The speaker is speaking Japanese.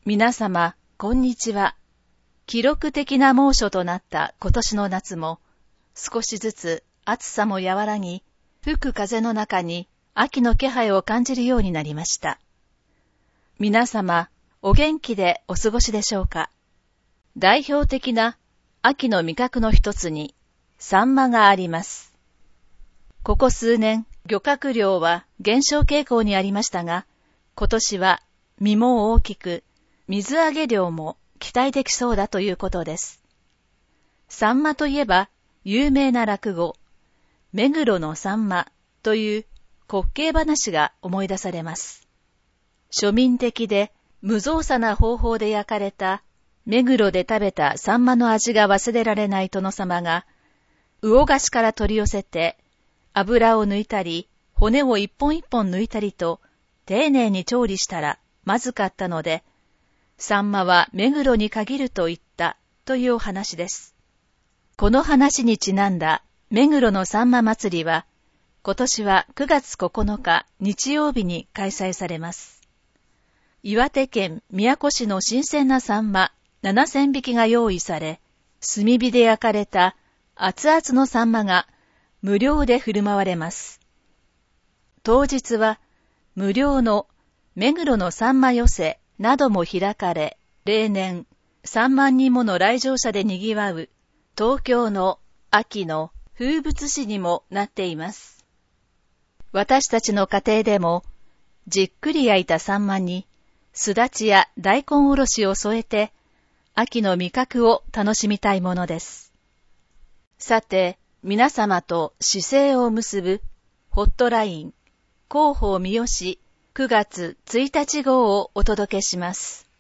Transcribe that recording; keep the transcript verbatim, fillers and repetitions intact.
皆様、こんにちは。記録的な猛暑となった今年の夏も、少しずつ暑さも和らぎ、吹く風の中に秋の気配を感じるようになりました。皆様、お元気でお過ごしでしょうか。代表的な秋の味覚の一つに、サンマがあります。ここ数年、漁獲量は減少傾向にありましたが、今年は身も大きく、水揚げ量も期待できそうだということです。サンマといえば、有名な落語、目黒のサンマという滑稽話が思い出されます。庶民的で無造作な方法で焼かれた目黒で食べたサンマの味が忘れられない殿様が、魚河岸から取り寄せて、油を抜いたり、骨を一本一本抜いたりと、丁寧に調理したらまずかったので、サンマは目黒に限ると言ったというお話です。この話にちなんだ目黒のサンマ祭りは、今年はくがつここのか日曜日に開催されます。岩手県宮古市の新鮮なサンマななせんびきが用意され、炭火で焼かれた熱々のサンマが無料で振る舞われます。当日は無料の目黒のサンマ寄せなども開かれ、例年さんまんにんもの来場者で賑わう東京の秋の風物詩にもなっています。私たちの家庭でもじっくり焼いたサンマにすだちや大根おろしを添えて秋の味覚を楽しみたいものです。さて、皆様と姿勢を結ぶホットライン広報三好くがつついたち号をお届けします。